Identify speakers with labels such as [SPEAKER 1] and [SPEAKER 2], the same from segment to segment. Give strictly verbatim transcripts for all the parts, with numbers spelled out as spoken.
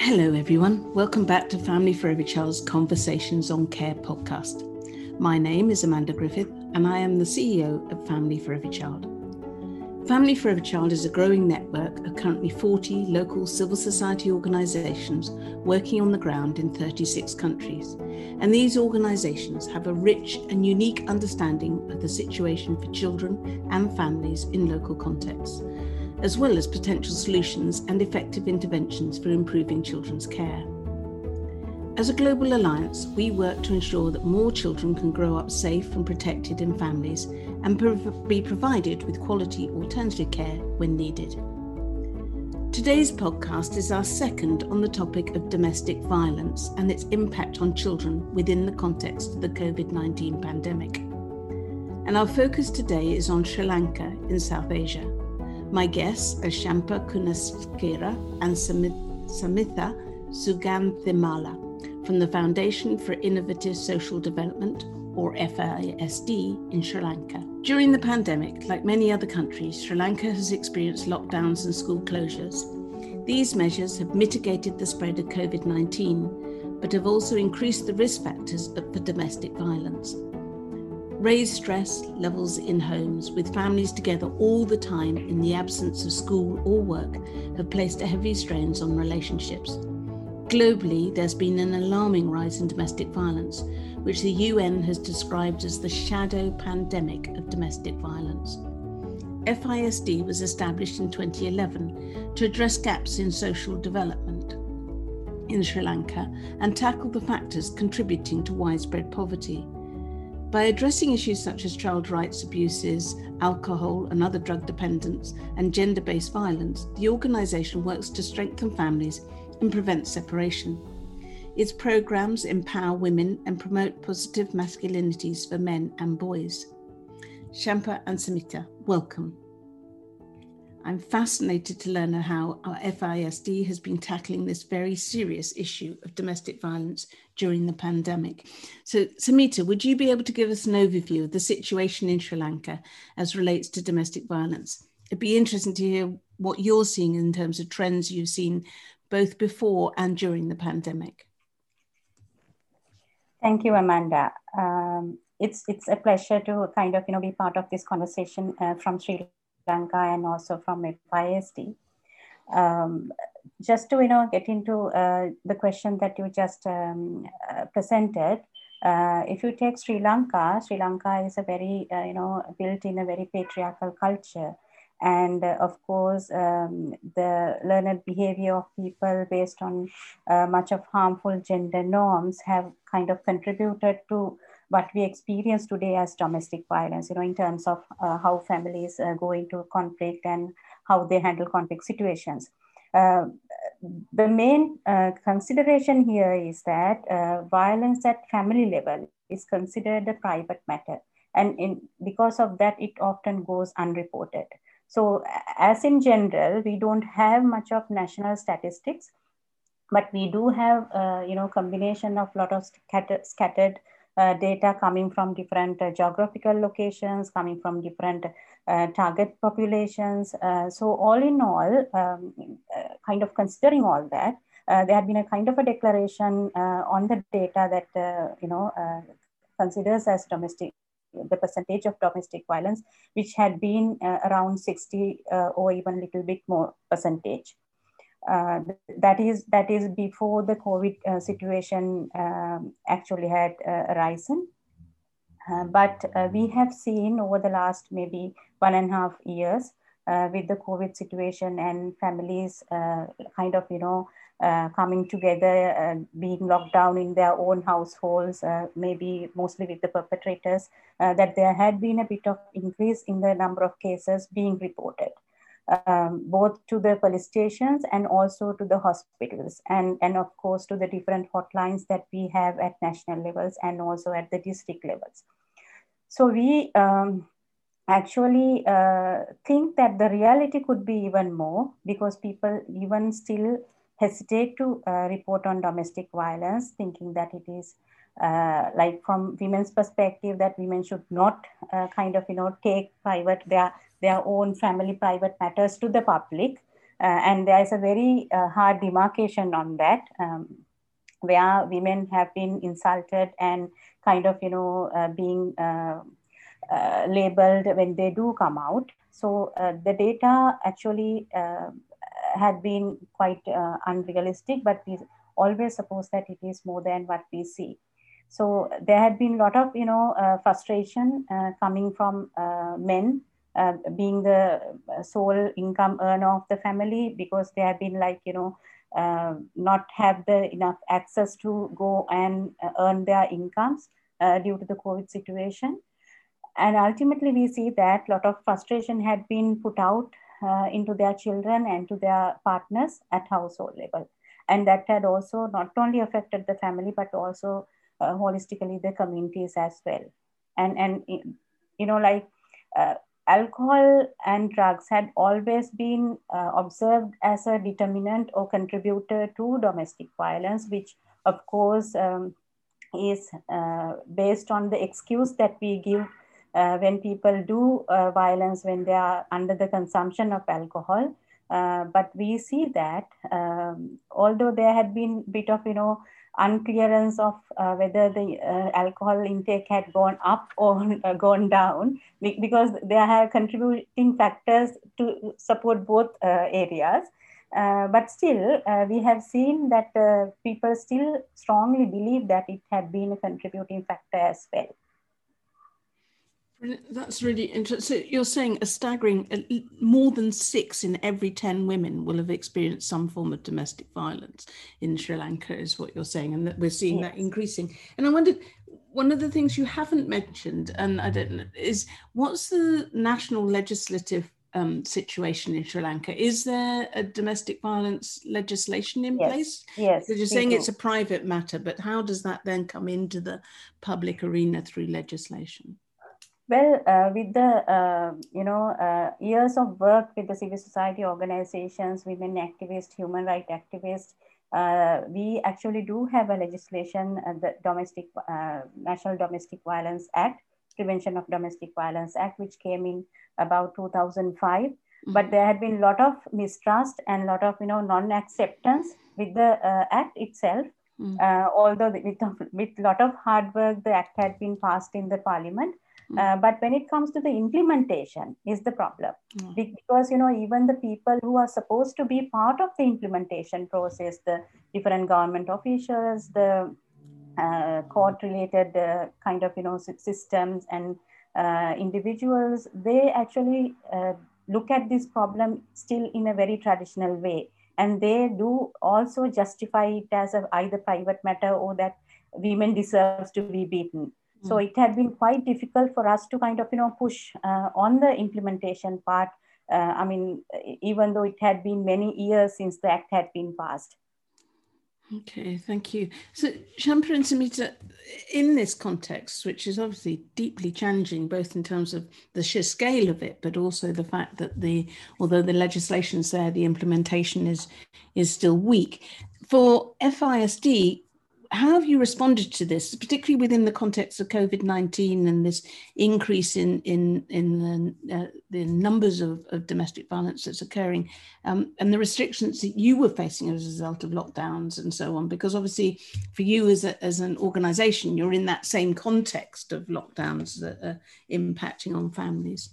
[SPEAKER 1] Hello everyone, welcome back to Family for Every Child's Conversations on Care podcast. My name is Amanda Griffith and I am the C E O of Family for Every Child. Family for Every Child is a growing network of currently forty local civil society organisations working on the ground in thirty-six countries. And these organisations have a rich and unique understanding of the situation for children and families in local contexts, as well as potential solutions and effective interventions for improving children's care. As a global alliance, we work to ensure that more children can grow up safe and protected in families and prov- be provided with quality alternative care when needed. Today's podcast is our second on the topic of domestic violence and its impact on children within the context of the covid nineteen pandemic. And our focus today is on Sri Lanka in South Asia. My guests are Shampa Kunasekera and Samitha Suganthimala from the Foundation for Innovative Social Development, or F I S D, in Sri Lanka. During the pandemic, like many other countries, Sri Lanka has experienced lockdowns and school closures. These measures have mitigated the spread of covid nineteen, but have also increased the risk factors for domestic violence. Raised stress levels in homes, with families together all the time in the absence of school or work, have placed heavy strains on relationships. Globally, there's been an alarming rise in domestic violence, which the U N has described as the shadow pandemic of domestic violence. F I S D was established in twenty eleven to address gaps in social development in Sri Lanka and tackle the factors contributing to widespread poverty. By addressing issues such as child rights abuses, alcohol and other drug dependence, and gender-based violence, the organisation works to strengthen families and prevent separation. Its programmes empower women and promote positive masculinities for men and boys. Shampa and Samitha, welcome. I'm fascinated to learn how our F I S D has been tackling this very serious issue of domestic violence during the pandemic. So, Samitha, would you be able to give us an overview of the situation in Sri Lanka as relates to domestic violence? It'd be interesting to hear what you're seeing in terms of trends you've seen both before and during the pandemic.
[SPEAKER 2] Thank you, Amanda. Um, it's it's a pleasure to kind of you know be part of this conversation uh, from Sri Lanka and also from F I S D. Um, just to you know get into uh, the question that you just um, uh, presented, uh, if you take Sri Lanka, Sri Lanka is a very uh, you know built in a very patriarchal culture, and uh, of course um, the learned behavior of people based on uh, much of harmful gender norms have kind of contributed to what we experience today as domestic violence, you know, in terms of uh, how families uh, go into conflict and how they handle conflict situations. Uh, the main uh, consideration here is that uh, violence at family level is considered a private matter. And in, because of that, it often goes unreported. So as in general, we don't have much of national statistics, but we do have, uh, you know, combination of lot of scattered, scattered Uh, data coming from different uh, geographical locations, coming from different uh, target populations. Uh, so all in all, um, uh, kind of considering all that, uh, there had been a kind of a declaration uh, on the data that, uh, you know, uh, considers as domestic, the percentage of domestic violence, which had been uh, around sixty uh, or even a little bit more percentage. Uh, that is that is before the COVID uh, situation um, actually had uh, arisen. Uh, but uh, we have seen over the last maybe one and a half years uh, with the COVID situation and families uh, kind of, you know, uh, coming together, uh, being locked down in their own households, uh, maybe mostly with the perpetrators, uh, that there had been a bit of increase in the number of cases being reported. Um, both to the police stations and also to the hospitals, and, and of course to the different hotlines that we have at national levels and also at the district levels. So we um, actually uh, think that the reality could be even more, because people even still hesitate to uh, report on domestic violence, thinking that it is uh, like from women's perspective, that women should not uh, kind of, you know, take private, their their own family private matters to the public, Uh, and there is a very uh, hard demarcation on that, um, where women have been insulted and kind of, you know, uh, being uh, uh, labeled when they do come out. So uh, the data actually uh, had been quite uh, unrealistic, but we always suppose that it is more than what we see. So there had been a lot of, you know, uh, frustration uh, coming from uh, men uh, being the sole income earner of the family, because they have been like, you know, uh, not have the enough access to go and uh, earn their incomes uh, due to the COVID situation. And ultimately, we see that a lot of frustration had been put out uh, into their children and to their partners at household level. And that had also not only affected the family, but also uh, holistically the communities as well. And, and you know, like uh, alcohol and drugs had always been uh, observed as a determinant or contributor to domestic violence, which of course um, is uh, based on the excuse that we give uh, when people do uh, violence when they are under the consumption of alcohol. Uh, but we see that um, although there had been a bit of, you know, unclearance of uh, whether the uh, alcohol intake had gone up or uh, gone down, because there are contributing factors to support both uh, areas. Uh, but still, uh, we have seen that uh, people still strongly believe that it had been a contributing factor as well.
[SPEAKER 1] That's really interesting. So you're saying a staggering more than six in every ten women will have experienced some form of domestic violence in Sri Lanka, is what you're saying, and that we're seeing yes. that increasing. And I wondered, one of the things you haven't mentioned, and I don't know, is what's the national legislative um, situation in Sri Lanka? Is there a domestic violence legislation in
[SPEAKER 2] yes.
[SPEAKER 1] place?
[SPEAKER 2] Yes.
[SPEAKER 1] Because you're saying
[SPEAKER 2] do.
[SPEAKER 1] it's a private matter, but how does that then come into the public arena through legislation?
[SPEAKER 2] Well, uh, with the, uh, you know, uh, years of work with the civil society organizations, women activists, human rights activists, uh, we actually do have a legislation, uh, the domestic, uh, National Domestic Violence Act, Prevention of Domestic Violence Act, which came in about two thousand five. Mm-hmm. But there had been a lot of mistrust and a lot of, you know, non-acceptance with the uh, act itself. Mm-hmm. uh, although with, with a lot of hard work, the act had been passed in the parliament. Uh, but when it comes to the implementation is the problem. Mm. Because, you know, even the people who are supposed to be part of the implementation process, the different government officials, the uh, court-related uh, kind of, you know, systems and uh, individuals, they actually uh, look at this problem still in a very traditional way. And they do also justify it as a either private matter or that women deserves to be beaten. So it had been quite difficult for us to kind of, you know, push uh, on the implementation part. Uh, I mean, even though it had been many years since the act had been passed.
[SPEAKER 1] Okay, thank you. So Shampa and Samita, in this context, which is obviously deeply challenging, both in terms of the sheer scale of it, but also the fact that the, although the legislation's there, the implementation is, is still weak. For F I S D, how have you responded to this, particularly within the context of COVID nineteen and this increase in in in the, uh, the numbers of, of domestic violence that's occurring, um, and the restrictions that you were facing as a result of lockdowns and so on? Because obviously, for you as a, as an organisation, you're in that same context of lockdowns that are impacting on families.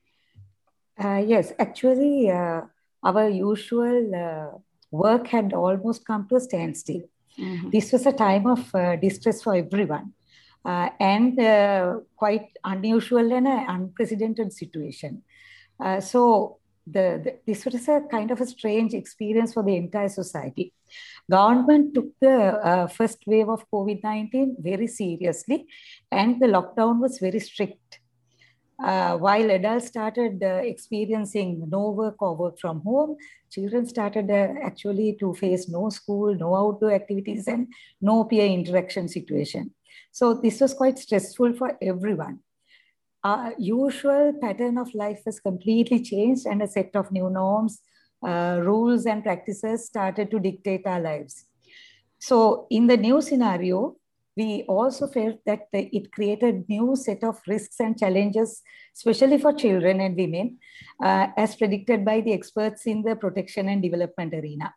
[SPEAKER 3] Uh, yes, actually, uh, our usual uh, work had almost come to a standstill. Mm-hmm. This was a time of uh, distress for everyone uh, and uh, quite unusual and an unprecedented situation. Uh, so the, the, this was a kind of a strange experience for the entire society. Government took the uh, first wave of COVID nineteen very seriously, and the lockdown was very strict. Uh, while adults started uh, experiencing no work or work from home, children started uh, actually to face no school, no outdoor activities, and no peer interaction situation. So this was quite stressful for everyone. Our usual pattern of life was completely changed, and a set of new norms, uh, rules, and practices started to dictate our lives. So in the new scenario, we also felt that it created new set of risks and challenges, especially for children and women, uh, as predicted by the experts in the protection and development arena.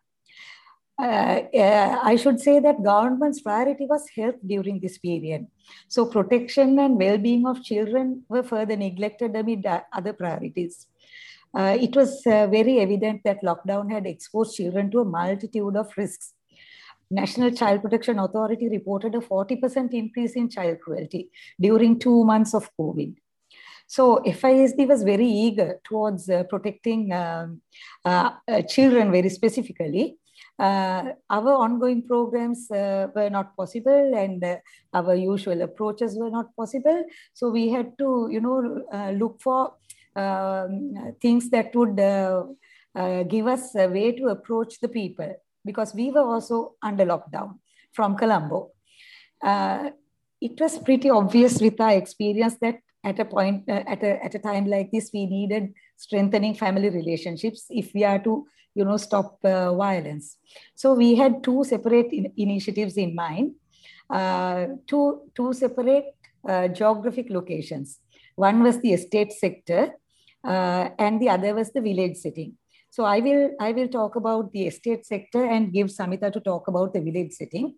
[SPEAKER 3] Uh, uh, I should say that government's priority was health during this period. So protection and well-being of children were further neglected amid other priorities. Uh, it was uh, very evident that lockdown had exposed children to a multitude of risks. National Child Protection Authority reported a forty percent increase in child cruelty during two months of COVID. So F I S D was very eager towards uh, protecting um, uh, uh, children very specifically. Uh, our ongoing programs uh, were not possible, and uh, our usual approaches were not possible. So we had to, you know, uh, look for um, things that would uh, uh, give us a way to approach the people, because we were also under lockdown from Colombo. Uh, it was pretty obvious with our experience that at a point, uh, at, a, at a time like this, we needed strengthening family relationships if we are to, you know, stop uh, violence. So we had two separate in initiatives in mind, uh, two, two separate uh, geographic locations. One was the estate sector, uh, and the other was the village setting. So I will, I will talk about the estate sector and give Samita to talk about the village setting.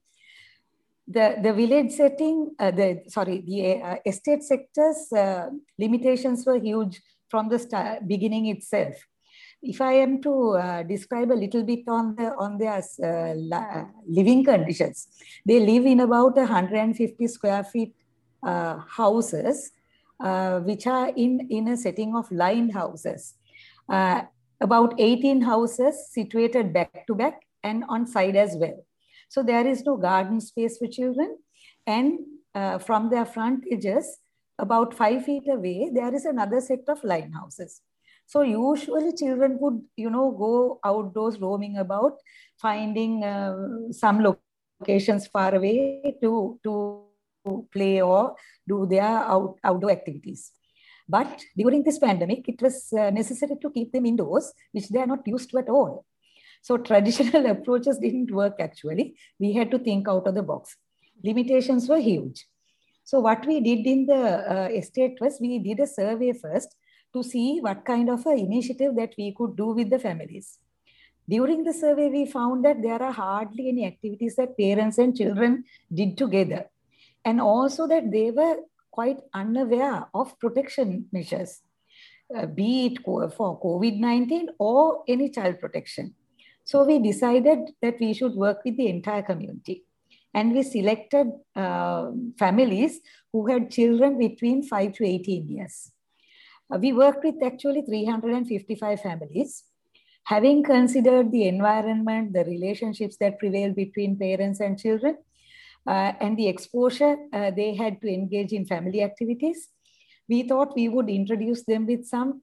[SPEAKER 3] The, the village setting, uh, the sorry, the uh, estate sector's uh, limitations were huge from the start, beginning itself. If I am to uh, describe a little bit on the on their uh, living conditions, they live in about one hundred fifty square feet uh, houses, uh, which are in, in a setting of lined houses. Uh, about eighteen houses situated back to back and on side as well. So there is no garden space for children. And uh, from their front edges, about five feet away, there is another set of line houses. So usually children would, you know, go outdoors roaming about, finding uh, some locations far away to, to play or do their out, outdoor activities. But during this pandemic, it was uh, necessary to keep them indoors, which they are not used to at all. So traditional approaches didn't work actually. We had to think out of the box. Limitations were huge. So what we did in the uh, estate was we did a survey first to see what kind of an initiative that we could do with the families. During the survey, we found that there are hardly any activities that parents and children did together. And also that they were quite unaware of protection measures, uh, be it for COVID nineteen or any child protection. So we decided that we should work with the entire community. And we selected uh, families who had children between five to eighteen years. Uh, we worked with actually three hundred fifty-five families. Having considered the environment, the relationships that prevail between parents and children, uh, and the exposure uh, they had to engage in family activities, we thought we would introduce them with some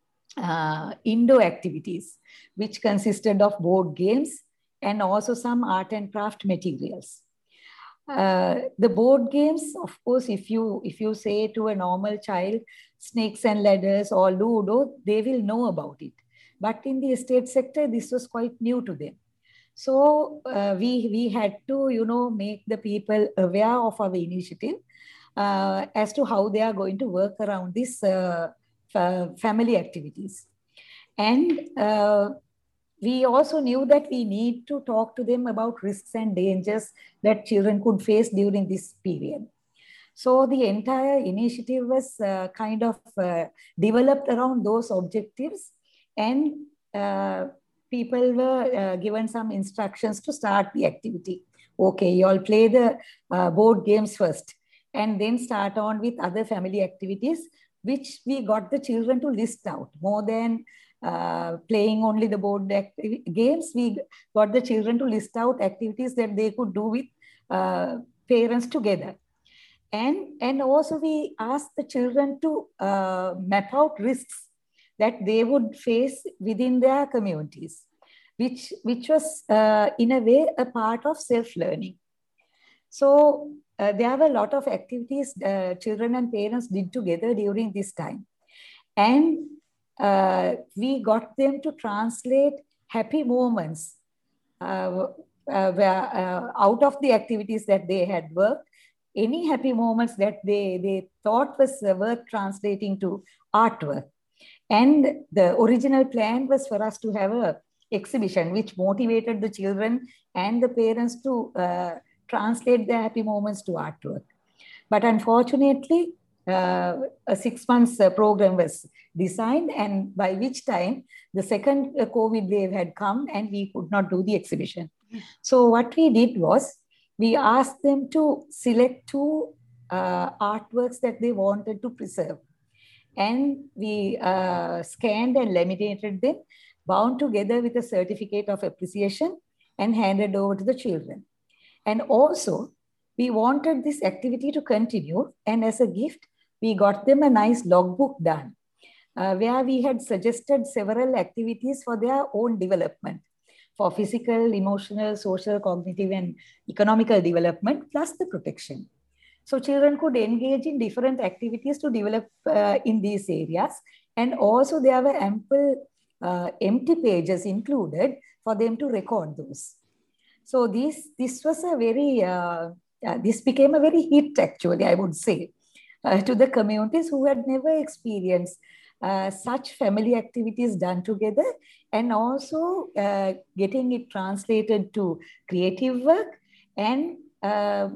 [SPEAKER 3] Uh, indoor activities, which consisted of board games and also some art and craft materials. Uh, the board games, of course, if you, if you say to a normal child, snakes and ladders or Ludo, they will know about it. But in the estate sector, this was quite new to them. So uh, we, we had to, you know, make the people aware of our initiative uh, as to how they are going to work around this uh, family activities. And uh, we also knew that we need to talk to them about risks and dangers that children could face during this period. So the entire initiative was uh, kind of uh, developed around those objectives, and uh, people were uh, given some instructions to start the activity. Okay, you all play the uh, board games first, and then start on with other family activities, which we got the children to list out. More than uh, playing only the board games, we got the children to list out activities that they could do with uh, parents together. And, and also we asked the children to uh, map out risks that they would face within their communities, which, which was uh, in a way a part of self-learning. So Uh, there were a lot of activities uh, children and parents did together during this time. And uh, we got them to translate happy moments uh, uh, where, uh, out of the activities that they had worked any happy moments that they, they thought was worth translating to artwork. And the original plan was for us to have a exhibition which motivated the children and the parents to uh, translate their happy moments to artwork. But unfortunately, uh, a six months uh, program was designed, and by which time the second uh, COVID wave had come and we could not do the exhibition. So what we did was we asked them to select two uh, artworks that they wanted to preserve. And we uh, scanned and laminated them, bound together with a certificate of appreciation and handed over to the children. And also, we wanted this activity to continue. And as a gift, we got them a nice logbook done, uh, where we had suggested several activities for their own development, for physical, emotional, social, cognitive, and economical development, plus the protection. So children could engage in different activities to develop uh, in these areas. And also there were ample uh, empty pages included for them to record those. So this, this was a very, uh, uh, this became a very hit actually, I would say, uh, to the communities who had never experienced uh, such family activities done together, and also uh, getting it translated to creative work and uh,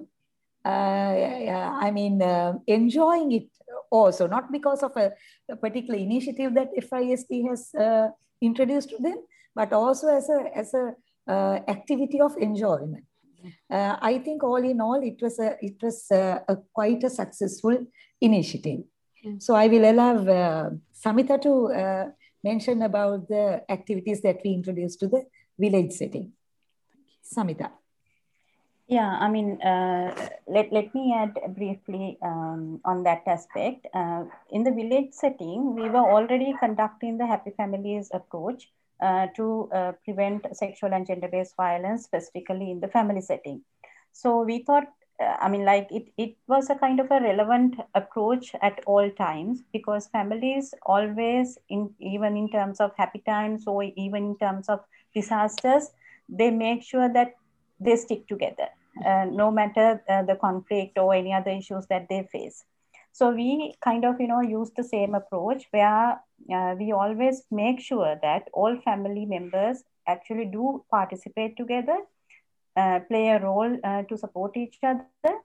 [SPEAKER 3] Uh, I mean, uh, enjoying it also, not because of a, a particular initiative that F I S D has uh, introduced to them, but also as a, as a uh, activity of enjoyment. Uh, I think all in all, it was a, it was a, a quite a successful initiative. Mm. So I will allow uh, Samita to uh, mention about the activities that we introduced to the village setting. Samita.
[SPEAKER 2] Yeah, I mean, uh, let, let me add briefly um, on that aspect. Uh, in the village setting, we were already conducting the Happy Families approach uh, to uh, prevent sexual and gender-based violence, specifically in the family setting. So we thought, uh, I mean, like it, it was a kind of a relevant approach at all times, because families always, in even in terms of happy times or even in terms of disasters, they make sure that they stick together. Uh, no matter uh, the conflict or any other issues that they face. So we kind of, you know, use the same approach where uh, we always make sure that all family members actually do participate together, uh, play a role uh, to support each other,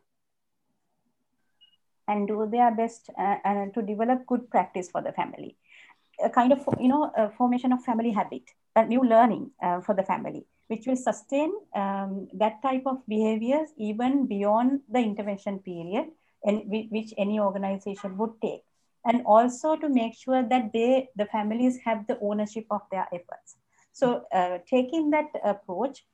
[SPEAKER 2] and do their best uh, and to develop good practice for the family. A kind of, you know, a formation of family habit, a new learning uh, for the family, which will sustain um, that type of behaviors even beyond the intervention period, and which any organization would take. And also to make sure that they, the families have the ownership of their efforts. So uh, taking that approach,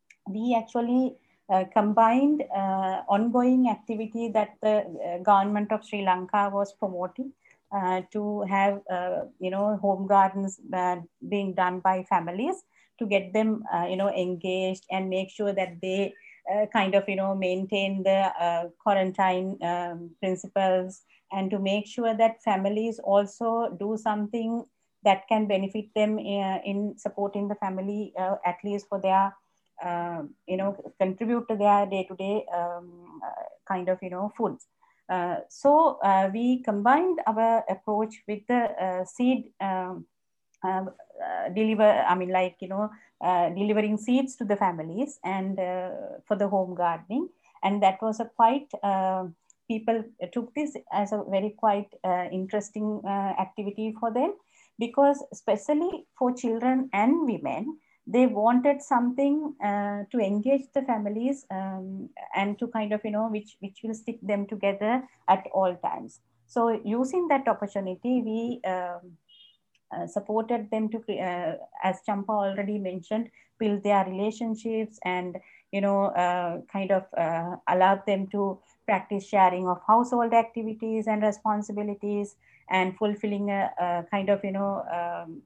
[SPEAKER 2] we actually uh, combined uh, ongoing activity that the uh, government of Sri Lanka was promoting, uh, to have, uh, you know, home gardens uh, being done by families, to get them, uh, you know, engaged and make sure that they uh, kind of, you know, maintain the uh, quarantine um, principles, and to make sure that families also do something that can benefit them in, in supporting the family, uh, at least for their, uh, you know, contribute to their day-to-day um, uh, kind of, you know, foods. Uh, so uh, we combined our approach with the uh, seed um, uh, uh, deliver, I mean, like, you know, uh, delivering seeds to the families and uh, for the home gardening. And that was a quite, uh, people took this as a very quite uh, interesting uh, activity for them, because especially for children and women, they wanted something uh, to engage the families um, and to kind of, you know, which, which will stick them together at all times. So using that opportunity, we um, uh, supported them to, uh, as Champa already mentioned, build their relationships and, you know, uh, kind of uh, allowed them to practice sharing of household activities and responsibilities, and fulfilling a, a kind of, you know, um,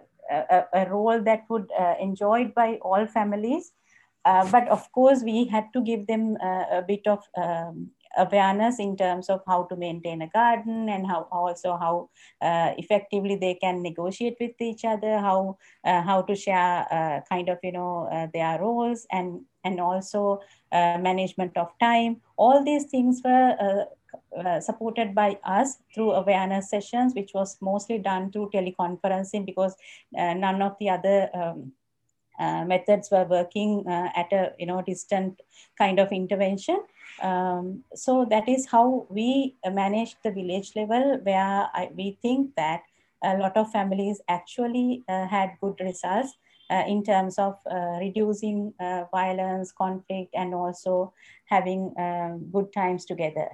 [SPEAKER 2] a, a, a role that would uh, enjoyed by all families. Uh, but of course, we had to give them uh, a bit of um, awareness in terms of how to maintain a garden, and how also how uh, effectively they can negotiate with each other, how uh, how to share uh, kind of, you know, uh, their roles, and and also uh, management of time. All these things were uh, uh, supported by us through awareness sessions, which was mostly done through teleconferencing, because uh, none of the other um, uh, methods were working uh, at a, you know, distant kind of intervention. Um, so that is how we manage the village level, where I, we think that a lot of families actually uh, had good results uh, in terms of uh, reducing uh, violence, conflict, and also having uh, good times together.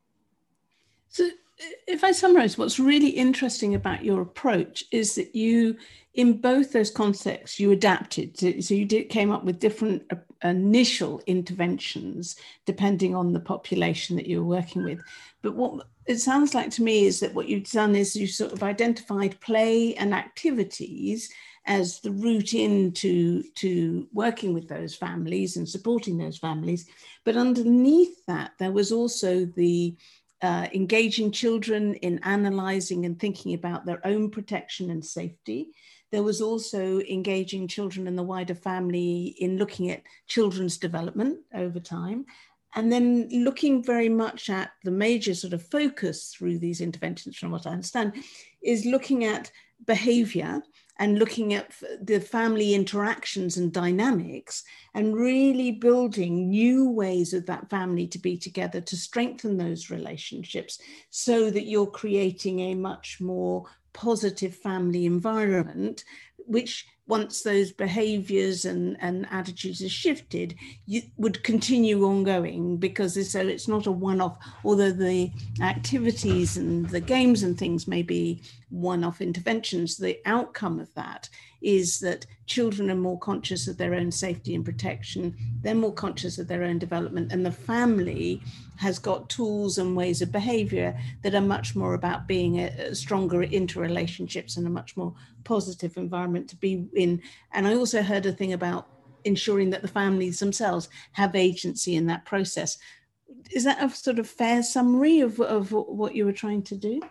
[SPEAKER 1] So if I summarize, what's really interesting about your approach is that you, in both those contexts, you adapted. So, so you did, came up with different uh, initial interventions depending on the population that you were working with. But what it sounds like to me is that what you've done is you sort of identified play and activities as the route into to working with those families and supporting those families. But underneath that, there was also the Uh, engaging children in analysing and thinking about their own protection and safety. There was also engaging children in the wider family in looking at children's development over time. And then looking very much at the major sort of focus through these interventions, from what I understand, is looking at behaviour and looking at the family interactions and dynamics, and really building new ways of that family to be together to strengthen those relationships, so that you're creating a much more positive family environment, which once those behaviors and, and attitudes are shifted, you would continue ongoing, because so it's not a one-off, although the activities and the games and things may be one-off interventions, the outcome of that is that children are more conscious of their own safety and protection, they're more conscious of their own development, and the family has got tools and ways of behavior that are much more about being a, a stronger interrelationships and a much more positive environment to be in. And I also heard a thing about ensuring that the families themselves have agency in that process. Is that a sort of fair summary of, of what you were trying to do?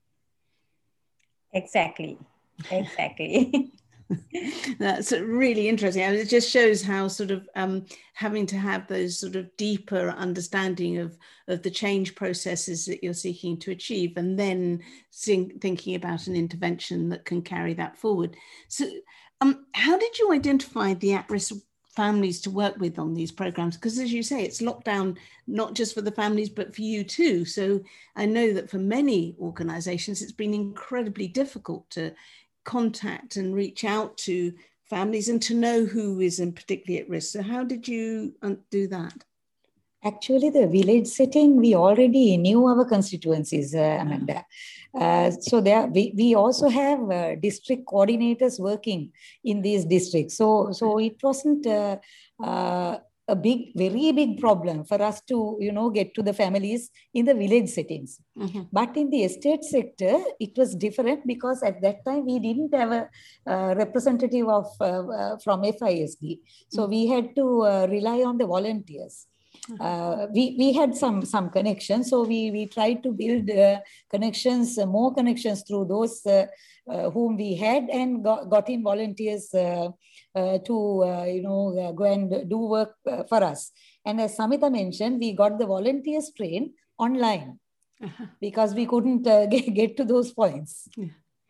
[SPEAKER 2] Exactly, exactly.
[SPEAKER 1] That's really interesting. And it just shows how sort of um, having to have those sort of deeper understanding of, of the change processes that you're seeking to achieve, and then think, thinking about an intervention that can carry that forward. So um, how did you identify the at-risk families to work with on these programs? Because as you say, it's lockdown, not just for the families, but for you too. So I know that for many organizations, it's been incredibly difficult to contact and reach out to families and to know who is in particularly at risk. So how did you do that?
[SPEAKER 3] Actually, the village setting, we already knew our constituencies, uh, Amanda. Uh, so there, we, we also have uh, district coordinators working in these districts. So, so it wasn't uh, uh, a big, very big problem for us to, you know, get to the families in the village settings. Mm-hmm. But in the estate sector, it was different, because at that time we didn't have a uh, representative of uh, uh, from F I S D. So mm-hmm. we had to uh, rely on the volunteers. Uh, we, we had some, some connections. So we, we tried to build uh, connections, uh, more connections through those uh, uh, whom we had, and got, got in volunteers uh, uh, to, uh, you know, uh, go and do work uh, for us. And as Samita mentioned, we got the volunteers trained online uh-huh. because we couldn't uh, get, get to those points.
[SPEAKER 1] Yeah.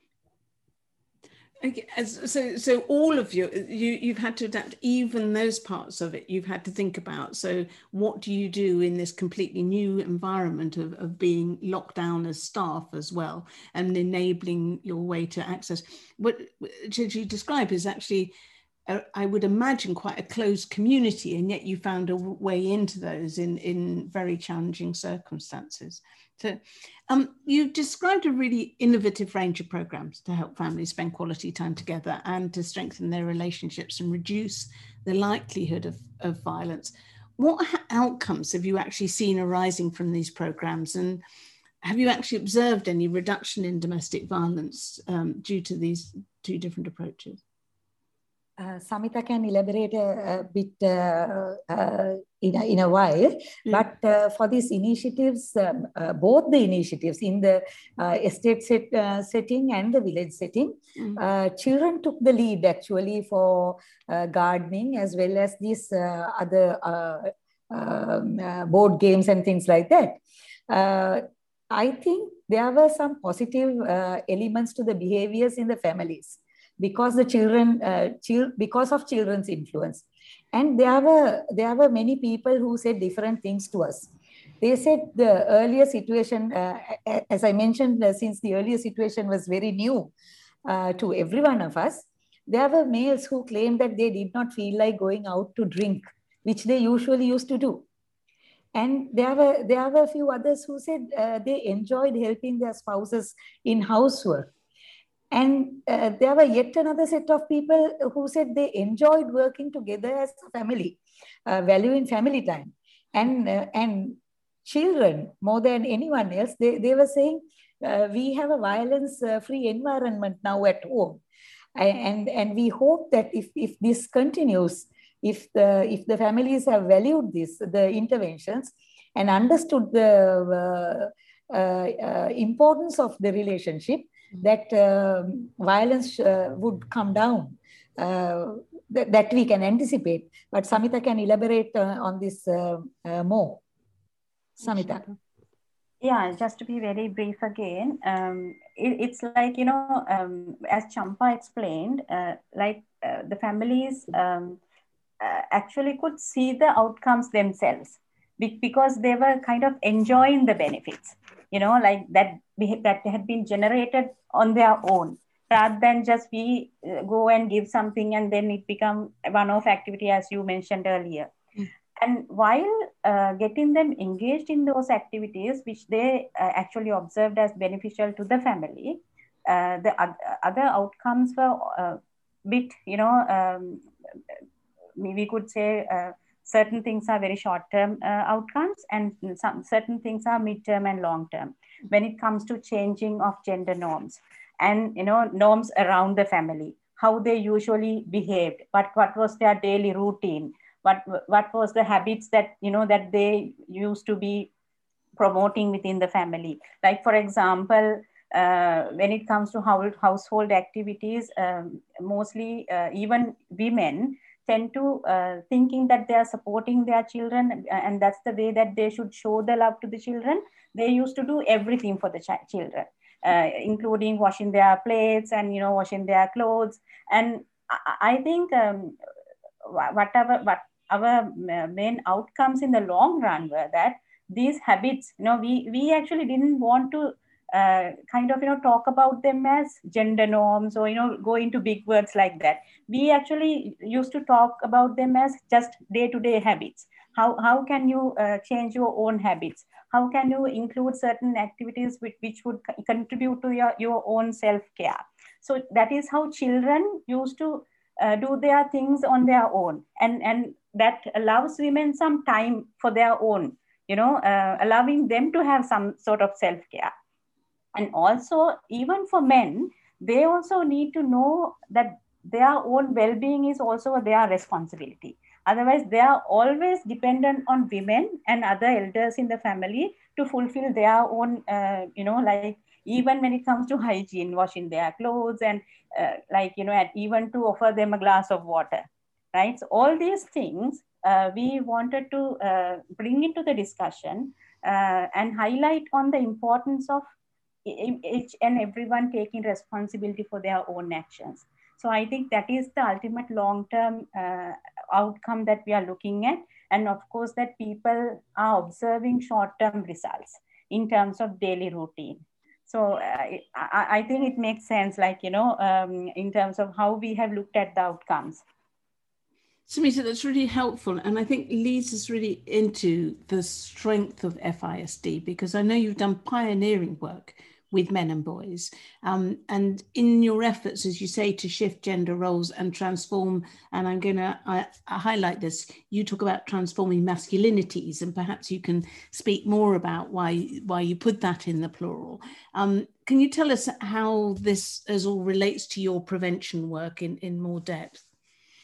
[SPEAKER 1] Okay, so so all of you, you, you've had to adapt even those parts of it, you've had to think about. So what do you do in this completely new environment of, of being locked down as staff as well, and enabling your way to access? What did you describe is actually, uh, I would imagine, quite a closed community, and yet you found a way into those in, in very challenging circumstances. So um, you've described a really innovative range of programs to help families spend quality time together and to strengthen their relationships and reduce the likelihood of, of violence. What outcomes have you actually seen arising from these programs, and have you actually observed any reduction in domestic violence um, due to these two different approaches?
[SPEAKER 3] Uh, Samita can elaborate a, a bit uh, uh, in, a, in a while, mm. but uh, for these initiatives, um, uh, both the initiatives in the uh, estate set, uh, setting and the village setting, mm. uh, children took the lead actually for uh, gardening as well as these uh, other uh, um, uh, board games and things like that. Uh, I think there were some positive uh, elements to the behaviors in the families, because the children, uh, chil- because of children's influence. And there were, there were many people who said different things to us. They said the earlier situation, uh, as I mentioned, uh, since the earlier situation was very new uh, to every one of us, there were males who claimed that they did not feel like going out to drink, which they usually used to do. And there were, there were a few others who said uh, they enjoyed helping their spouses in housework. And uh, there were yet another set of people who said they enjoyed working together as a family, uh, valuing family time. And, uh, and children, more than anyone else, they, they were saying, uh, we have a violence-free environment now at home. And, and we hope that if, if this continues, if the, if the families have valued this, the interventions, and understood the uh, uh, uh, importance of the relationship, that uh, violence uh, would come down, uh, th- that we can anticipate. But Samita can elaborate uh, on this uh, uh, more. Samita.
[SPEAKER 2] Yeah, just to be very brief again, um, it, it's like, you know, um, as Champa explained, uh, like uh, the families um, uh, actually could see the outcomes themselves, be- because they were kind of enjoying the benefits, you know, like that, that had been generated on their own, rather than just we uh, go and give something and then it become a one-off activity, as you mentioned earlier. Mm. And while uh, getting them engaged in those activities, which they uh, actually observed as beneficial to the family, uh, the uh, other outcomes were a uh, bit, you know, um, we could say uh, certain things are very short-term uh, outcomes, and some certain things are mid-term and long-term when it comes to changing of gender norms and, you know, norms around the family, how they usually behaved, but what was their daily routine, what what was the habits that, you know, that they used to be promoting within the family. Like, for example, uh, when it comes to how, household activities, um, mostly uh, even women tend to uh, thinking that they are supporting their children, and that's the way that they should show the love to the children. They used to do everything for the ch- children, uh, including washing their plates and, you know, washing their clothes. And I, I think um, whatever what our main outcomes in the long run were that these habits, you know, we we actually didn't want to Uh, kind of, you know, talk about them as gender norms, or, you know, go into big words like that. We actually used to talk about them as just day-to-day habits. How, how can you uh, change your own habits? How can you include certain activities which, which would contribute to your, your own self-care? So that is how children used to uh, do their things on their own. And, and that allows women some time for their own, you know, uh, allowing them to have some sort of self-care. And also, even for men, they also need to know that their own well-being is also their responsibility. Otherwise, they are always dependent on women and other elders in the family to fulfill their own, uh, you know, like even when it comes to hygiene, washing their clothes, and uh, like, you know, and even to offer them a glass of water, right? So all these things uh, we wanted to uh, bring into the discussion uh, and highlight on the importance of each and everyone taking responsibility for their own actions. So I think that is the ultimate long-term uh, outcome that we are looking at. And of course, that people are observing short-term results in terms of daily routine. So uh, I, I think it makes sense, like, you know, um, in terms of how we have looked at the outcomes.
[SPEAKER 1] Samita, that's really helpful. And I think leads us really into the strength of F I S D, because I know you've done pioneering work with men and boys. Um, and in your efforts, as you say, to shift gender roles and transform, and I'm going to highlight this, you talk about transforming masculinities, and perhaps you can speak more about why, why you put that in the plural. Um, can you tell us how this as all relates to your prevention work in, in more depth?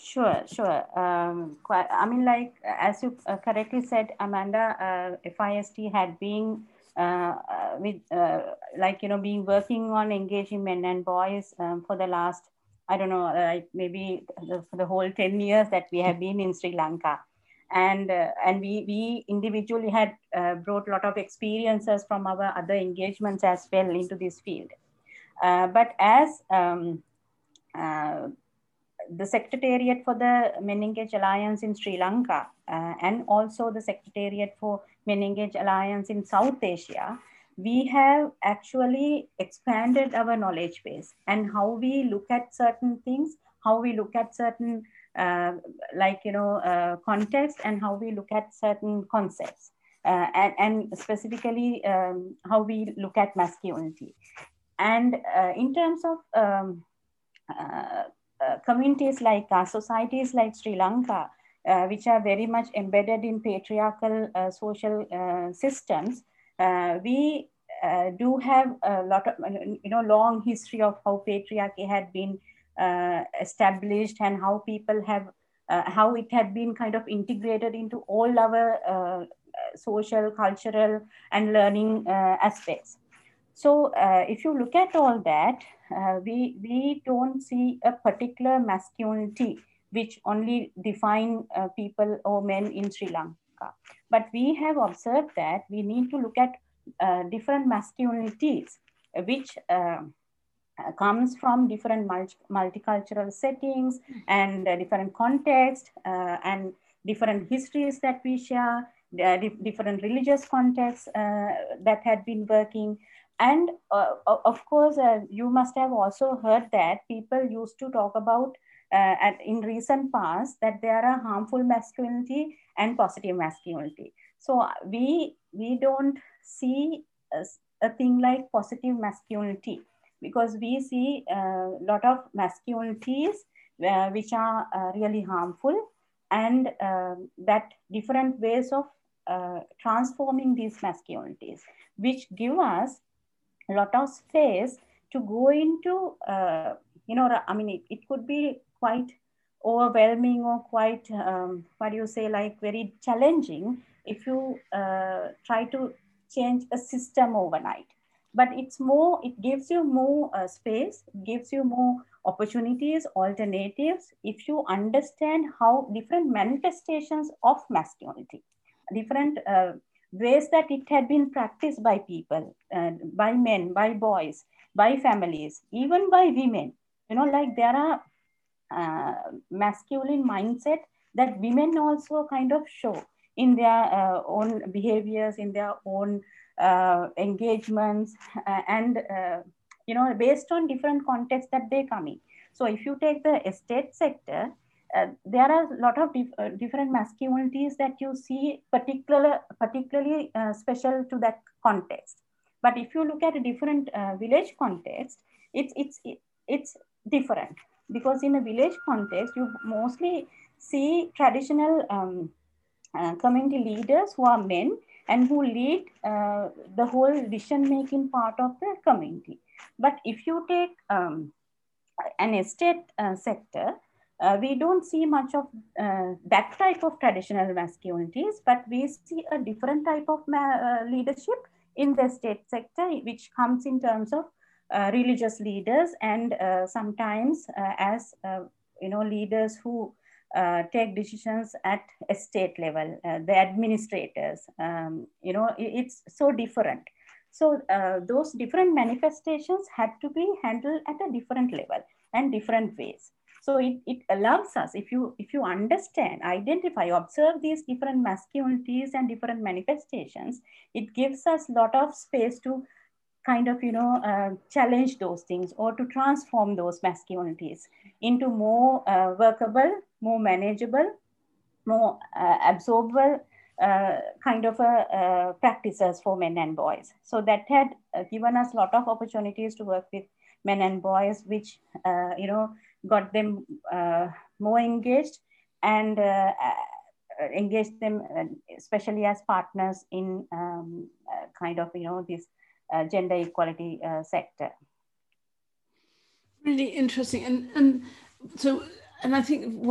[SPEAKER 2] Sure, sure. Um, quite, I mean, like, as you uh, correctly said, Amanda, uh, F I S T had been uh, uh, with, uh, like, you know, being working on engaging men and boys um, for the last, I don't know, uh, maybe the, for the whole ten years that we have been in Sri Lanka. And, uh, and we, we individually had uh, brought a lot of experiences from our other engagements as well into this field. Uh, but as um, uh, the Secretariat for the Men Engage Alliance in Sri Lanka uh, and also the Secretariat for Men Engage Alliance in South Asia, we have actually expanded our knowledge base and how we look at certain things, how we look at certain uh, like, you know, uh, context, and how we look at certain concepts, uh, and, and specifically um, how we look at masculinity. And uh, in terms of um, uh, Uh, communities like uh, societies like Sri Lanka, uh, which are very much embedded in patriarchal uh, social uh, systems, uh, we uh, do have a lot of, you know, long history of how patriarchy had been uh, established and how people have, uh, how it had been kind of integrated into all our uh, social, cultural, and learning uh, aspects. So uh, if you look at all that, uh, we, we don't see a particular masculinity which only define uh, people or men in Sri Lanka. But we have observed that we need to look at uh, different masculinities, uh, which uh, comes from different multi multicultural settings and uh, different contexts uh, and different histories that we share, uh, different religious contexts uh, that had been working. And uh, of course, uh, you must have also heard that people used to talk about uh, at, in recent past that there are harmful masculinity and positive masculinity. So we, we don't see a, a thing like positive masculinity, because we see a lot of masculinities uh, which are uh, really harmful, and uh, that different ways of uh, transforming these masculinities, which give us a lot of space to go into, uh, you know, I mean, it, it could be quite overwhelming or quite, um, what do you say, like very challenging if you uh, try to change a system overnight. But it's more, it gives you more uh, space, gives you more opportunities, alternatives, if you understand how different manifestations of masculinity, different uh, ways that it had been practiced by people, uh, by men, by boys, by families, even by women. You know, like there are uh, masculine mindset that women also kind of show in their uh, own behaviors, in their own uh, engagements, uh, and uh, you know, based on different contexts that they come in. So if you take the estate sector, uh, there are a lot of dif uh, different masculinities that you see particular, particularly uh, special to that context. But if you look at a different uh, village context, it's, it's, it's different, because in a village context, you mostly see traditional um, uh, community leaders who are men and who lead uh, the whole decision-making part of the community. But if you take um, an estate uh, sector, uh, we don't see much of uh, that type of traditional masculinities, but we see a different type of uh, leadership in the state sector, which comes in terms of uh, religious leaders, and uh, sometimes uh, as uh, you know, leaders who uh, take decisions at a state level, uh, the administrators. Um, you know, it, it's so different. So uh, those different manifestations had to be handled at a different level and different ways. So it, it allows us, if you, if you understand, identify, observe these different masculinities and different manifestations, it gives us a lot of space to kind of, you know, uh, challenge those things, or to transform those masculinities into more uh, workable, more manageable, more uh, absorbable uh, kind of a, uh, practices for men and boys. So that had uh, given us a lot of opportunities to work with men and boys, which, uh, you know, got them uh, more engaged, and uh, uh, engaged them, uh, especially as partners in um, uh, kind of, you know, this uh, gender equality uh, sector.
[SPEAKER 1] Really interesting. And, and so, and I think what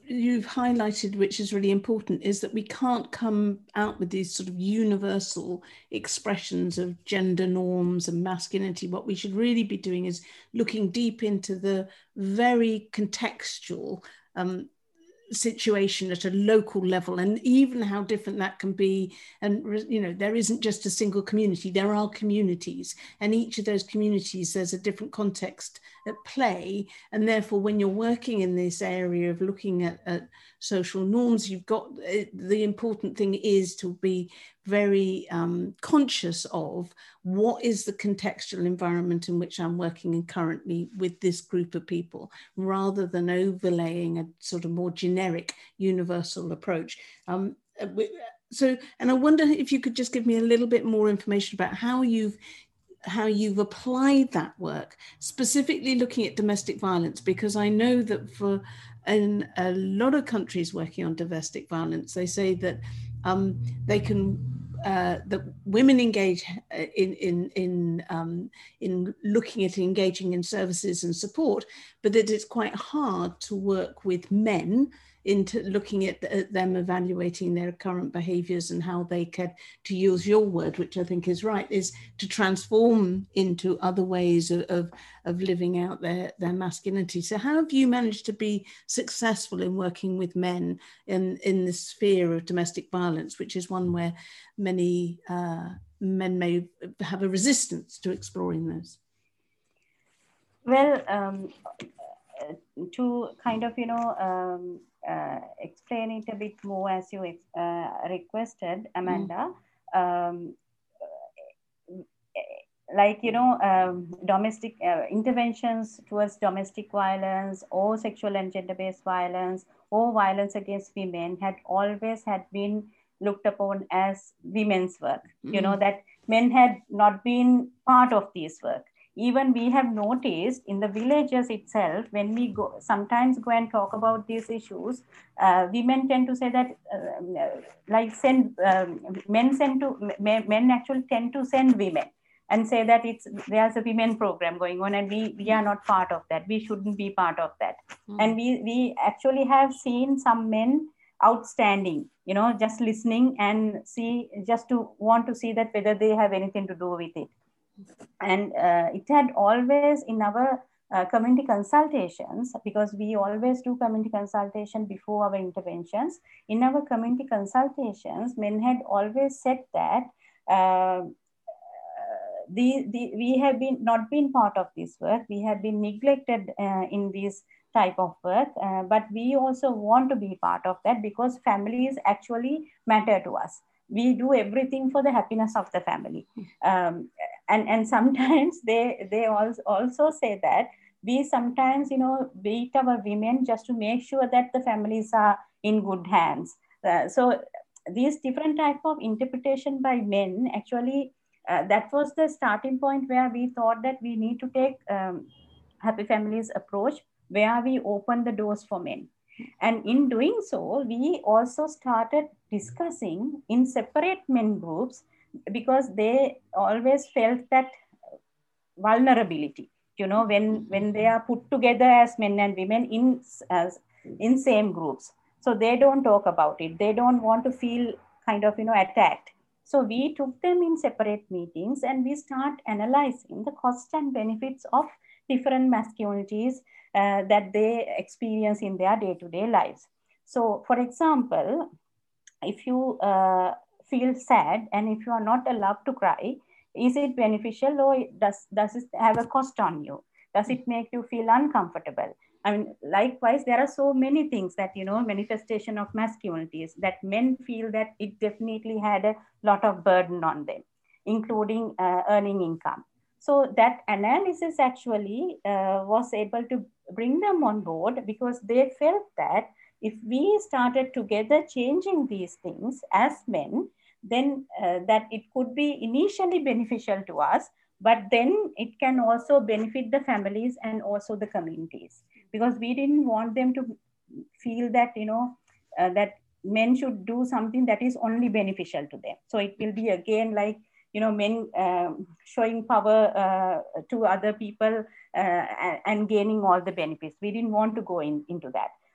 [SPEAKER 1] you've highlighted, which is really important, is that we can't come out with these sort of universal expressions of gender norms and masculinity. What we should really be doing is looking deep into the very contextual um, situation at a local level, and even how different that can be. And you know, there isn't just a single community, there are communities, and each of those communities, there's a different context at play. And therefore, when you're working in this area of looking at, at social norms, you've got the important thing is to be very um, conscious of what is the contextual environment in which I'm working in currently with this group of people, rather than overlaying a sort of more generic universal approach. Um, so, and I wonder if you could just give me a little bit more information about how you've how you've applied that work, specifically looking at domestic violence, because I know that for in a lot of countries working on domestic violence, they say that um, they can Uh, that women engage in in in um, in looking at engaging in services and support, but that it's quite hard to work with men into looking at, at them evaluating their current behaviours and how they can, to use your word, which I think is right, is to transform into other ways of, of, of living out their, their masculinity. So how have you managed to be successful in working with men in, in the sphere of domestic violence, which is one where many uh, men may have a resistance to exploring those?
[SPEAKER 2] Well, um, to kind of, you know, um, uh, explain it a bit more as you uh, requested, Amanda, mm. um, like, you know, um, domestic uh, interventions towards domestic violence or sexual and gender-based violence or violence against women had always had been looked upon as women's work, mm. you know, that men had not been part of this work. Even we have noticed in the villages itself, when we go sometimes go and talk about these issues, uh, women tend to say that, uh, like send um, men send to men actually tend to send women and say that it's there's a women program going on, and we we are not part of that. We shouldn't be part of that. Mm. And we we actually have seen some men outstanding, you know, just listening and see, just to want to see that whether they have anything to do with it. And uh, it had always in our uh, community consultations, because we always do community consultation before our interventions. In our community consultations, men had always said that uh, the, the, we have been not been part of this work. We have been neglected uh, in this type of work, uh, but we also want to be part of that because families actually matter to us. We do everything for the happiness of the family. Um, and, and sometimes they, they also say that we sometimes, you know, beat our women just to make sure that the families are in good hands. Uh, so these different type of interpretation by men, actually, uh, that was the starting point where we thought that we need to take um, Happy Families approach, where we open the doors for men. And in doing so, we also started discussing in separate men groups, because they always felt that vulnerability, you know, when, when they are put together as men and women in, as, in same groups. So they don't talk about it. They don't want to feel kind of, you know, attacked. So we took them in separate meetings and we start analyzing the cost and benefits of different masculinities uh, that they experience in their day-to-day lives. So for example, if you uh, feel sad and if you are not allowed to cry, is it beneficial, or does, does it have a cost on you? Does it make you feel uncomfortable? I mean, likewise, there are so many things that, you know, manifestation of masculinities that men feel that it definitely had a lot of burden on them, including uh, earning income. So that analysis actually uh, was able to bring them on board, because they felt that if we started together changing these things as men, then uh, that it could be initially beneficial to us, but then it can also benefit the families and also the communities, because we didn't want them to feel that, you know, uh, that men should do something that is only beneficial to them. So it will be again like, you know, men uh, showing power uh, to other people uh, and, and gaining all the benefits. We didn't want to go in, into that.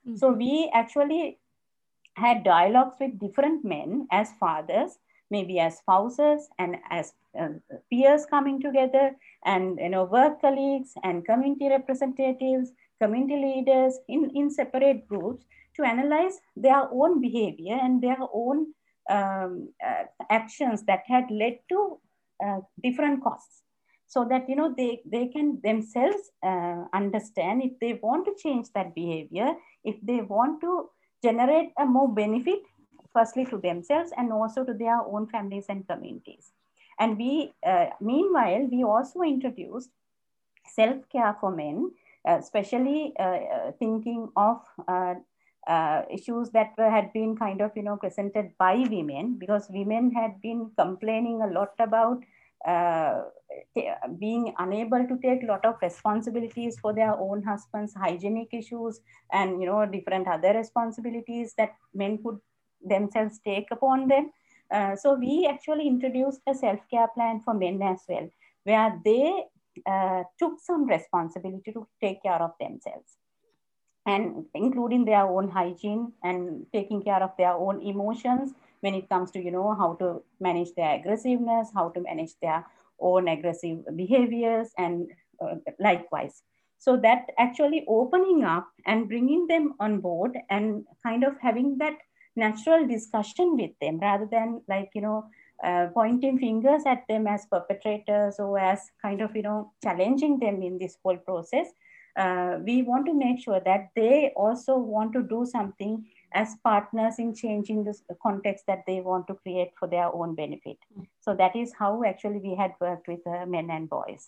[SPEAKER 2] Mm-hmm. So we actually had dialogues with different men as fathers, maybe as spouses and as uh, peers coming together, and you know, work colleagues and community representatives, community leaders in, in separate groups to analyze their own behavior and their own um, uh, actions that had led to uh, different costs. So that, you know, they, they can themselves uh, understand if they want to change that behavior, if they want to generate a more benefit, firstly to themselves and also to their own families and communities. And we, uh, meanwhile, we also introduced self-care for men, uh, especially uh, uh, thinking of uh, uh, issues that were, had been kind of, you know, presented by women, because women had been complaining a lot about uh, being unable to take a lot of responsibilities for their own husbands' hygienic issues and, you know, different other responsibilities that men could themselves take upon them. Uh, so we actually introduced a self-care plan for men as well, where they uh, took some responsibility to take care of themselves, and including their own hygiene and taking care of their own emotions when it comes to, you know, how to manage their aggressiveness, how to manage their own aggressive behaviors, and uh, likewise. So that actually opening up and bringing them on board and kind of having that natural discussion with them, rather than like, you know, uh, pointing fingers at them as perpetrators or as kind of, you know, challenging them in this whole process. Uh, we want to make sure that they also want to do something as partners in changing the context that they want to create for their own benefit. So that is how actually we had worked with uh, men and boys.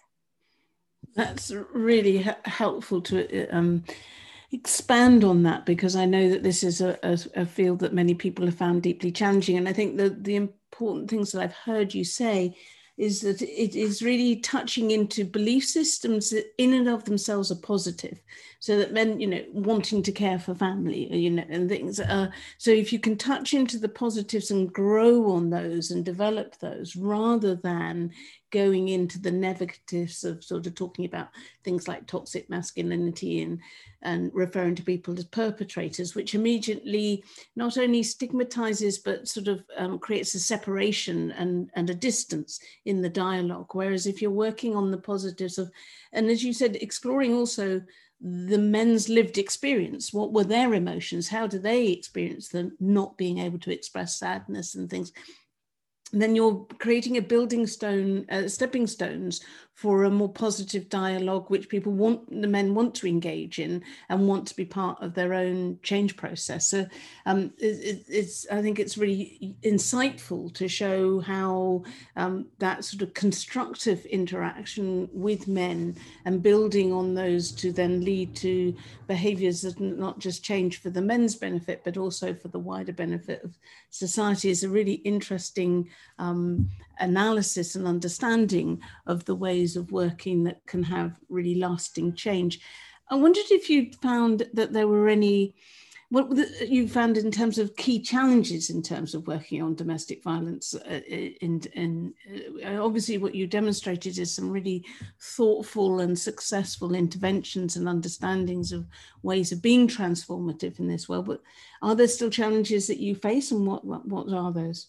[SPEAKER 1] That's really h- helpful to um, expand on that, because I know that this is a, a, a field that many people have found deeply challenging. And I think that the important things that I've heard you say is that it is really touching into belief systems that in and of themselves are positive, so that men, you know, wanting to care for family, you know, and things. Uh, so if you can touch into the positives and grow on those and develop those, rather than going into the negatives of sort of talking about things like toxic masculinity and, and referring to people as perpetrators, which immediately not only stigmatizes, but sort of um, creates a separation and, and a distance in the dialogue. Whereas if you're working on the positives of, and as you said, exploring also the men's lived experience, what were their emotions? How do they experience the not being able to express sadness and things? And then you're creating a building stone, uh, stepping stones for a more positive dialogue, which people want, the men want to engage in and want to be part of their own change process. So um, it, it's, I think it's really insightful to show how um, that sort of constructive interaction with men and building on those to then lead to behaviors that not just change for the men's benefit, but also for the wider benefit of society is a really interesting um, analysis and understanding of the ways of working that can have really lasting change. I wondered if you found that there were any, what you found in terms of key challenges in terms of working on domestic violence. Uh, in, in, uh, obviously what you demonstrated is some really thoughtful and successful interventions and understandings of ways of being transformative in this world, but are there still challenges that you face, and what, what, what are those?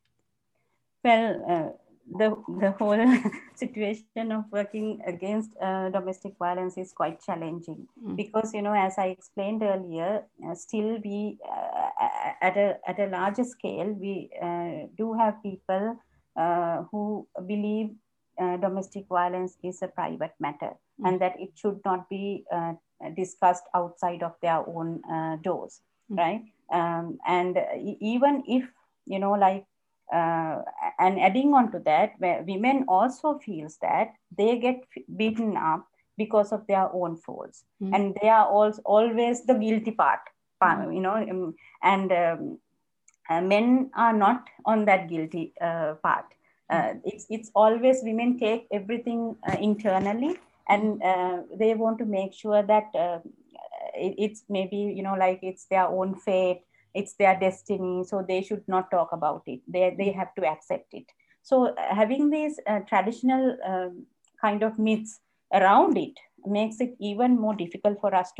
[SPEAKER 2] Well, uh, the, the whole situation of working against uh, domestic violence is quite challenging mm. because, you know, as I explained earlier, uh, still we, uh, at, a, at a larger scale, we uh, do have people uh, who believe uh, domestic violence is a private matter mm. and that it should not be uh, discussed outside of their own uh, doors, mm. right? Um, and even if, you know, like, Uh, and adding on to that, where women also feels that they get beaten up because of their own faults, mm. and they are also always the guilty part, mm. you know, um, and um, uh, men are not on that guilty uh, part. Uh, mm. It's it's always women take everything uh, internally, and uh, they want to make sure that uh, it, it's maybe, you know, like it's their own fate. It's their destiny, so they should not talk about it. They, they have to accept it. So uh, having these uh, traditional uh, kind of myths around it makes it even more difficult for us to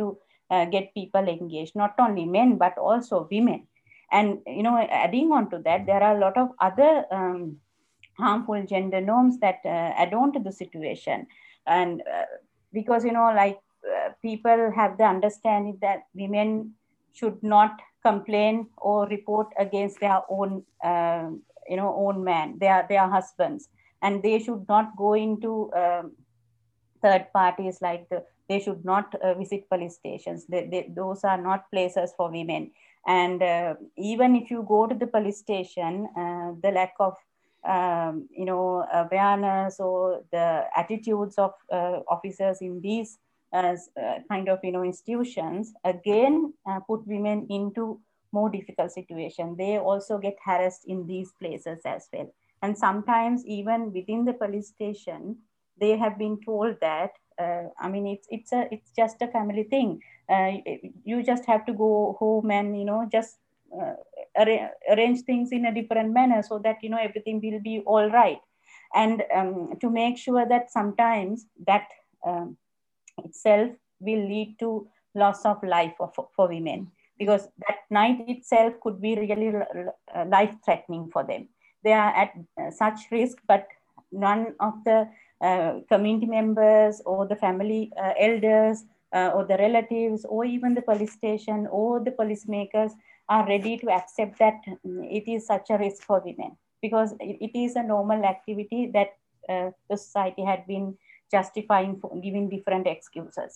[SPEAKER 2] uh, get people engaged, not only men, but also women. And, you know, adding on to that, there are a lot of other um, harmful gender norms that uh, add on to the situation. And uh, because, you know, like uh, people have the understanding that women should not complain or report against their own, uh, you know, own man, their, their husbands. And they should not go into um, third parties, like the, they should not uh, visit police stations. They, they, those are not places for women. And uh, even if you go to the police station, uh, the lack of um, you know, awareness or the attitudes of uh, officers in these uh, uh, kind of, you know, institutions, again, uh, put women into more difficult situation. They also get harassed in these places as well. And sometimes even within the police station, they have been told that, uh, I mean, it's it's a it's just a family thing. Uh, you just have to go home and, you know, just uh, arra- arrange things in a different manner so that, you know, everything will be all right. And um, to make sure that sometimes that um, itself will lead to loss of life for, for women, because that night itself could be really life threatening for them. They are at such risk, but none of the uh, community members or the family uh, elders uh, or the relatives or even the police station or the policymakers are ready to accept that it is such a risk for women, because it is a normal activity that uh, the society had been justifying for giving different excuses.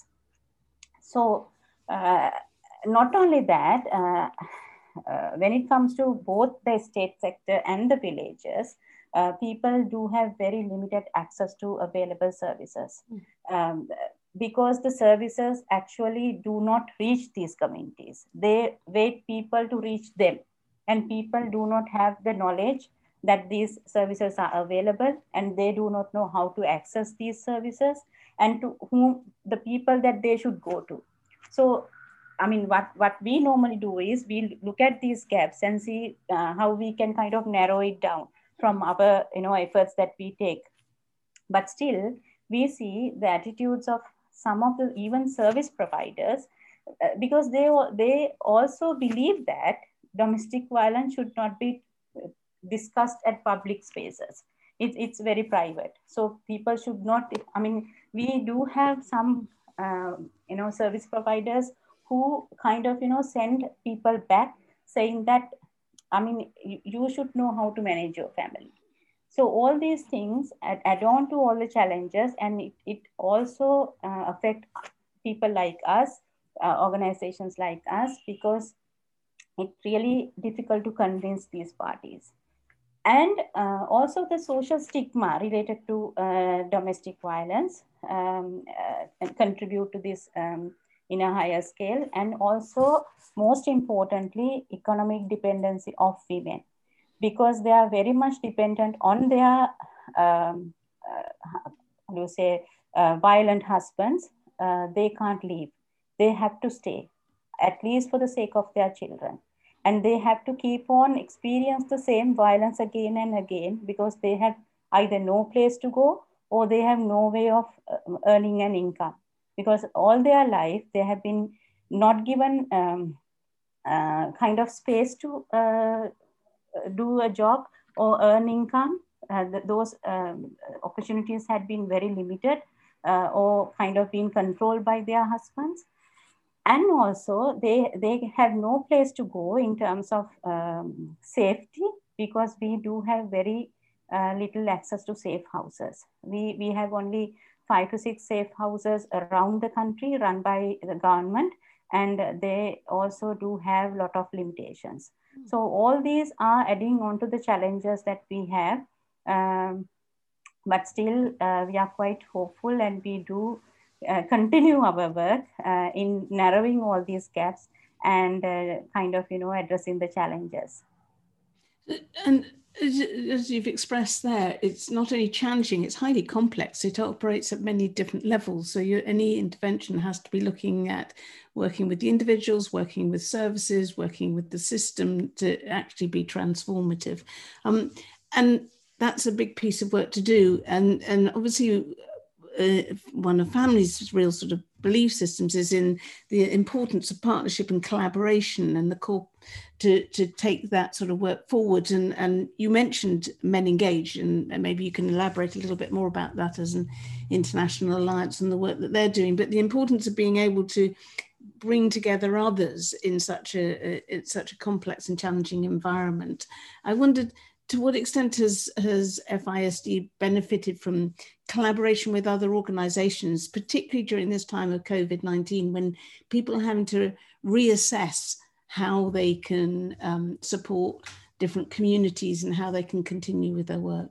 [SPEAKER 2] So uh, not only that, uh, uh, when it comes to both the state sector and the villages, uh, people do have very limited access to available services. Mm. Um, because the services actually do not reach these communities. They wait people to reach them, and people do not have the knowledge that these services are available, and they do not know how to access these services and to whom the people that they should go to. So, I mean, what, what we normally do is we look at these gaps and see uh, how we can kind of narrow it down from our, you know, efforts that we take. But still, we see the attitudes of some of the even service providers, uh, because they, they also believe that domestic violence should not be discussed at public spaces. It, it's very private. So people should not, I mean, we do have some, uh, you know, service providers who kind of, you know, send people back saying that, I mean, you, you should know how to manage your family. So all these things add, add on to all the challenges, and it, it also uh, affect people like us, uh, organizations like us, because it's really difficult to convince these parties. And uh, also the social stigma related to uh, domestic violence um, uh, contribute to this um, in a higher scale. And also, most importantly, economic dependency of women, because they are very much dependent on their, um, uh, how do you say, uh, violent husbands. Uh, they can't leave. They have to stay, at least for the sake of their children. And they have to keep on experience the same violence again and again, because they have either no place to go or they have no way of earning an income. Because all their life, they have been not given um, uh, kind of space to uh, do a job or earn income. Uh, th- those um, opportunities had been very limited uh, or kind of been controlled by their husbands. And also they, they have no place to go in terms of um, safety, because we do have very uh, little access to safe houses. We, we have only five to six safe houses around the country run by the government, and they also do have a lot of limitations. Mm. So all these are adding on to the challenges that we have. Um, but still, uh, we are quite hopeful, and we do Uh, continue our work uh, in narrowing all these gaps and uh, kind of, you know, addressing the challenges.
[SPEAKER 1] And as you've expressed there, it's not only challenging, it's highly complex. It operates at many different levels. So you, any intervention has to be looking at working with the individuals, working with services, working with the system to actually be transformative. Um, and that's a big piece of work to do. And, and obviously, uh, one of family's real sort of belief systems is in the importance of partnership and collaboration and the core to, to take that sort of work forward. And, and you mentioned Men Engage, and, and maybe you can elaborate a little bit more about that as an international alliance and the work that they're doing, but the importance of being able to bring together others in such a, a in such a complex and challenging environment. I wondered, to what extent has, has F I S D benefited from collaboration with other organisations, particularly during this time of COVID nineteen, when people are having to reassess how they can um, support different communities and how they can continue with their work?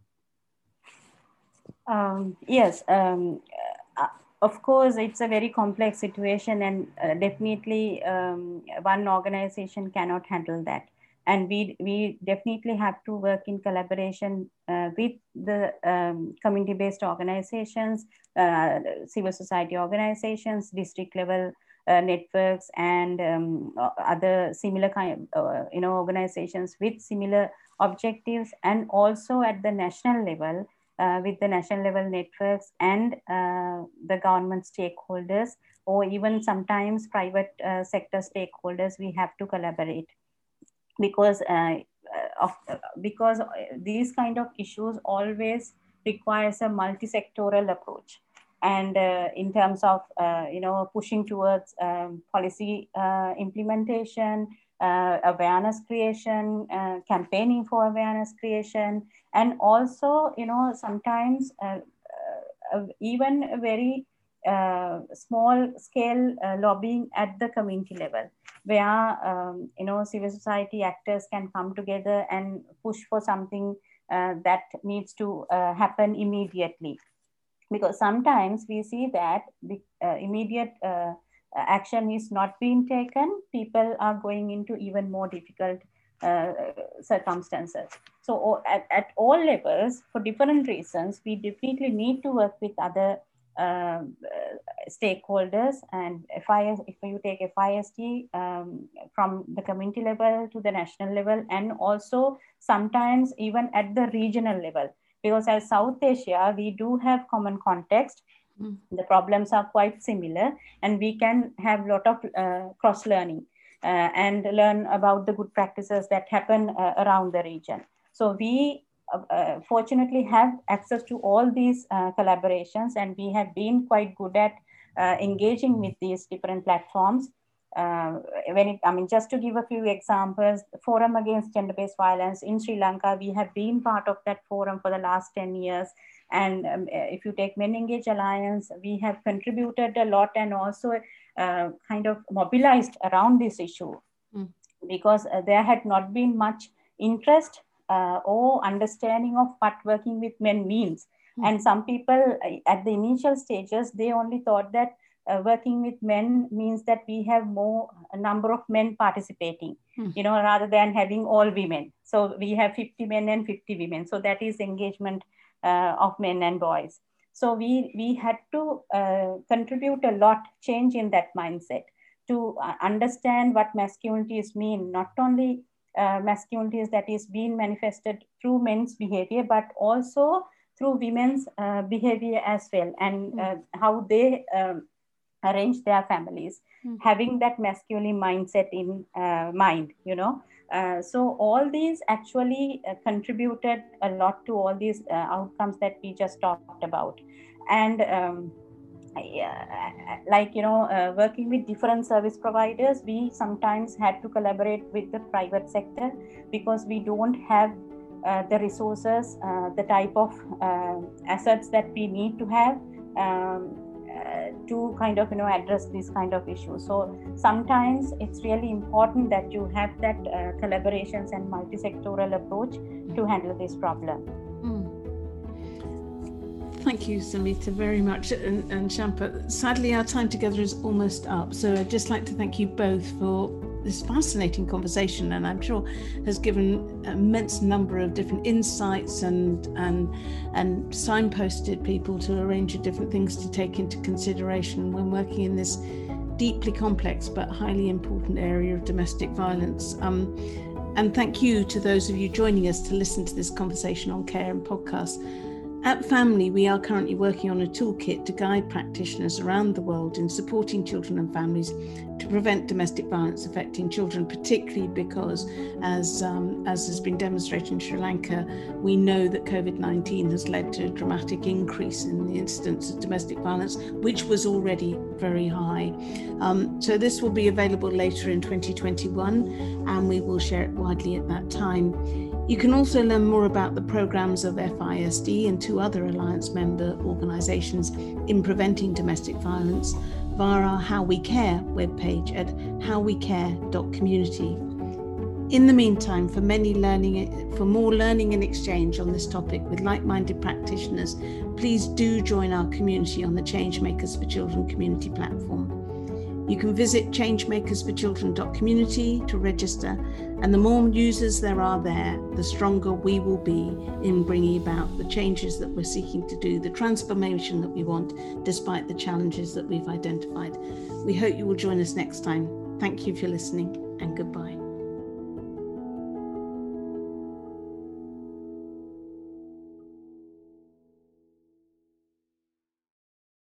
[SPEAKER 2] Um, yes, um, uh, of course, it's a very complex situation, and uh, definitely um, one organization cannot handle that. And we, we definitely have to work in collaboration uh, with the um, community-based organizations, uh, civil society organizations, district level uh, networks, and um, other similar kind of, uh, you know, organizations with similar objectives, and also at the national level, uh, with the national level networks and uh, the government stakeholders, or even sometimes private uh, sector stakeholders, we have to collaborate. Because uh, of because these kind of issues always requires a multi-sectoral approach, and uh, in terms of uh, you know pushing towards um, policy uh, implementation, uh, awareness creation, uh, campaigning for awareness creation, and also you know sometimes uh, uh, even a very uh, small scale uh, lobbying at the community level, where um, you know civil society actors can come together and push for something uh, that needs to uh, happen immediately. Because sometimes we see that the uh, immediate uh, action is not being taken, people are going into even more difficult uh, circumstances. So at, at all levels, for different reasons, we definitely need to work with other Uh, uh, stakeholders. And F I S, if you take F I S D um, from the community level to the national level, and also sometimes even at the regional level, because as South Asia, we do have common context. Mm. The problems are quite similar, and we can have a lot of uh, cross-learning uh, and learn about the good practices that happen uh, around the region. So we Uh, fortunately have access to all these uh, collaborations, and we have been quite good at uh, engaging with these different platforms. Uh, when it, I mean, just to give a few examples, Forum Against Gender-Based Violence in Sri Lanka, we have been part of that forum for the last ten years. And um, if you take Men Engage Alliance, we have contributed a lot and also uh, kind of mobilized around this issue, mm. because uh, there had not been much interest Uh, or understanding of what working with men means. Mm. And some people uh, at the initial stages, they only thought that uh, working with men means that we have more a number of men participating, mm. you know, rather than having all women. So we have fifty men and fifty women. So that is engagement uh, of men and boys. So we, we had to uh, contribute a lot, change in that mindset to uh, understand what masculinities mean, not only Uh, masculinities that is being manifested through men's behavior, but also through women's uh, behavior as well, and uh, how they um, arrange their families, mm. having that masculine mindset in uh, mind, you know. Uh, so all these actually uh, contributed a lot to all these uh, outcomes that we just talked about. And um, Uh, like, you know, uh, working with different service providers, we sometimes had to collaborate with the private sector because we don't have uh, the resources, uh, the type of uh, assets that we need to have um, uh, to kind of, you know, address this kind of issues. So sometimes it's really important that you have that uh, collaborations and multi-sectoral approach to handle this problem. Mm.
[SPEAKER 1] Thank you, Samita, very much, and, and Shampa. Sadly, our time together is almost up, so I'd just like to thank you both for this fascinating conversation, and I'm sure has given an immense number of different insights and and and signposted people to a range of different things to take into consideration when working in this deeply complex but highly important area of domestic violence. Um, and thank you to those of you joining us to listen to this conversation on care and podcast. At Family, we are currently working on a toolkit to guide practitioners around the world in supporting children and families to prevent domestic violence affecting children, particularly because, as, um, as has been demonstrated in Sri Lanka, we know that COVID nineteen has led to a dramatic increase in the incidence of domestic violence, which was already very high. Um, so this will be available later in twenty twenty-one, and we will share it widely at that time. You can also learn more about the programs of F I S D and two other Alliance member organisations in preventing domestic violence via our How We Care webpage at how we care dot community. In the meantime, for many learning, for more learning and exchange on this topic with like-minded practitioners, please do join our community on the Changemakers for Children community platform. You can visit changemakers for children dot community to register, and the more users there are there, the stronger we will be in bringing about the changes that we're seeking to do, the transformation that we want, despite the challenges that we've identified. We hope you will join us next time. Thank you for listening, and goodbye.